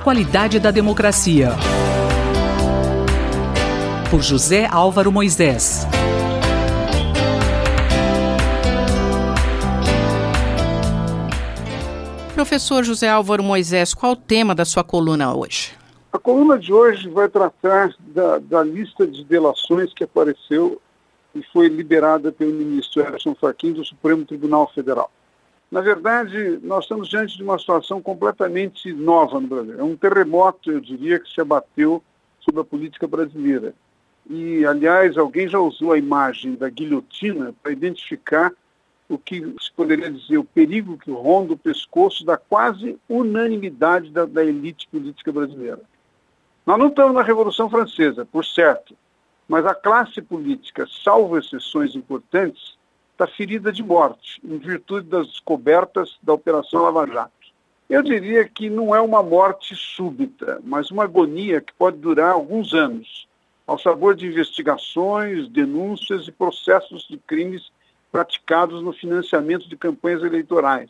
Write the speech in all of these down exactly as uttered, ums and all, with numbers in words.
qualidade da democracia. Por José Álvaro Moisés. Professor José Álvaro Moisés, qual o tema da sua coluna hoje? A coluna de hoje vai tratar da, da lista de delações que apareceu e foi liberada pelo ministro Edson Fachin do Supremo Tribunal Federal. Na verdade, nós estamos diante de uma situação completamente nova no Brasil. É um terremoto, eu diria, que se abateu sobre a política brasileira. E, aliás, alguém já usou a imagem da guilhotina para identificar o que se poderia dizer, o perigo que ronda o pescoço da quase unanimidade da, da elite política brasileira. Nós não estamos na Revolução Francesa, por certo, mas a classe política, salvo exceções importantes, está ferida de morte, em virtude das descobertas da Operação Lava Jato. Eu diria que não é uma morte súbita, mas uma agonia que pode durar alguns anos, ao sabor de investigações, denúncias e processos de crimes praticados no financiamento de campanhas eleitorais,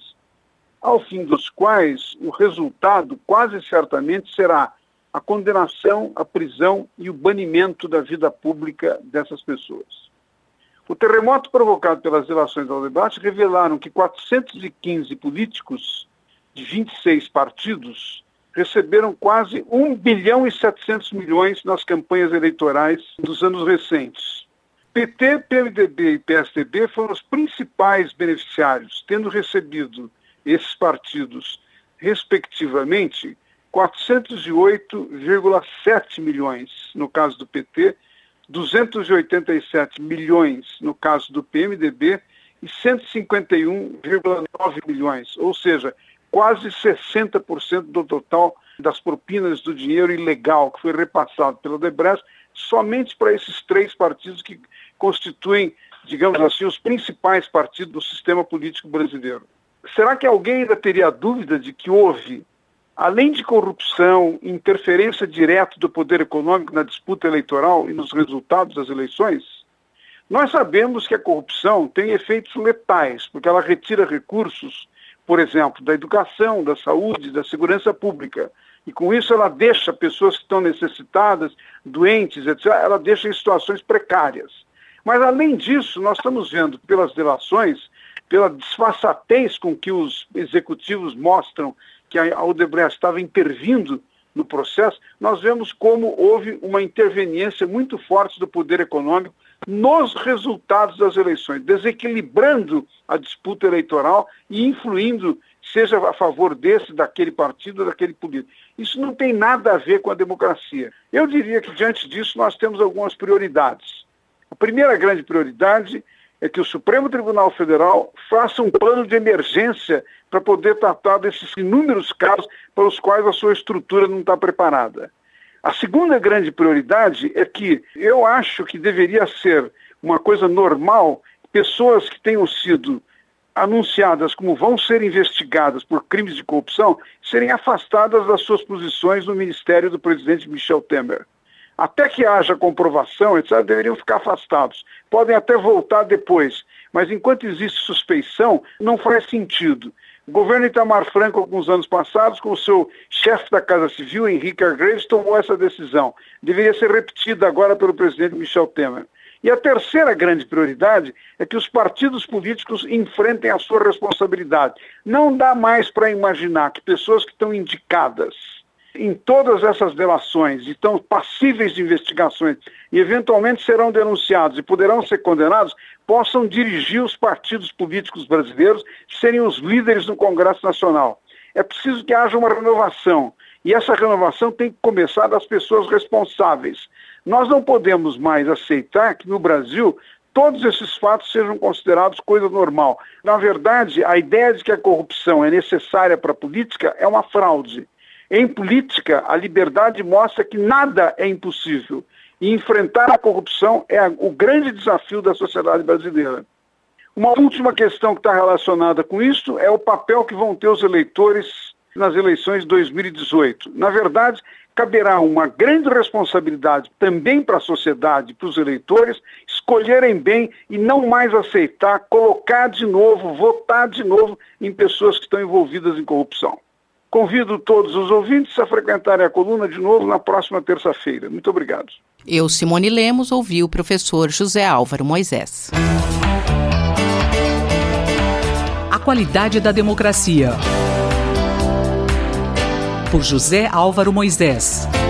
ao fim dos quais o resultado quase certamente será a condenação, a prisão e o banimento da vida pública dessas pessoas. O terremoto provocado pelas delações da Odebrecht revelaram que quatrocentos e quinze políticos de vinte e seis partidos receberam quase um bilhão e setecentos milhões nas campanhas eleitorais dos anos recentes. P T, P M D B e P S D B foram os principais beneficiários, tendo recebido esses partidos, respectivamente, quatrocentos e oito vírgula sete milhões no caso do P T, duzentos e oitenta e sete milhões no caso do P M D B e cento e cinquenta e um vírgula nove milhões, ou seja, quase sessenta por cento do total das propinas do dinheiro ilegal que foi repassado pela Odebrecht somente para esses três partidos que constituem, digamos assim, os principais partidos do sistema político brasileiro. Será que alguém ainda teria dúvida de que houve, além de corrupção, interferência direta do poder econômico na disputa eleitoral e nos resultados das eleições? Nós sabemos que a corrupção tem efeitos letais, porque ela retira recursos, por exemplo, da educação, da saúde, da segurança pública. E com isso ela deixa pessoas que estão necessitadas, doentes, etcétera, ela deixa em situações precárias. Mas, além disso, nós estamos vendo pelas delações, pela disfarçatez com que os executivos mostram que a Odebrecht estava intervindo no processo, nós vemos como houve uma interveniência muito forte do poder econômico nos resultados das eleições, desequilibrando a disputa eleitoral e influindo, seja a favor desse, daquele partido ou daquele político. Isso não tem nada a ver com a democracia. Eu diria que, diante disso, nós temos algumas prioridades. A primeira grande prioridade é que o Supremo Tribunal Federal faça um plano de emergência para poder tratar desses inúmeros casos para os quais a sua estrutura não está preparada. A segunda grande prioridade é que eu acho que deveria ser uma coisa normal pessoas que tenham sido anunciadas como vão ser investigadas por crimes de corrupção serem afastadas das suas posições no ministério do presidente Michel Temer. Até que haja comprovação, etcétera, deveriam ficar afastados. Podem até voltar depois, mas enquanto existe suspeição, não faz sentido. O governo Itamar Franco, alguns anos passados, com o seu chefe da Casa Civil, Henrique Argreves, tomou essa decisão. Deveria ser repetida agora pelo presidente Michel Temer. E a terceira grande prioridade é que os partidos políticos enfrentem a sua responsabilidade. Não dá mais para imaginar que pessoas que estão indicadas em todas essas delações e estão passíveis de investigações e eventualmente serão denunciados e poderão ser condenados, possam dirigir os partidos políticos brasileiros, serem os líderes no Congresso Nacional. É preciso que haja uma renovação, e essa renovação tem que começar das pessoas responsáveis. Nós não podemos mais aceitar que no Brasil todos esses fatos sejam considerados coisa normal. Na verdade, a ideia de que a corrupção é necessária para a política é uma fraude. Em política, a liberdade mostra que nada é impossível. E enfrentar a corrupção é o grande desafio da sociedade brasileira. Uma última questão que está relacionada com isso é o papel que vão ter os eleitores nas eleições de dois mil e dezoito. Na verdade, caberá uma grande responsabilidade também para a sociedade, para os eleitores, escolherem bem e não mais aceitar, colocar de novo, votar de novo em pessoas que estão envolvidas em corrupção. Convido todos os ouvintes a frequentarem a coluna de novo na próxima terça-feira. Muito obrigado. Eu, Simone Lemos, ouvi o professor José Álvaro Moisés. A qualidade da democracia. Por José Álvaro Moisés.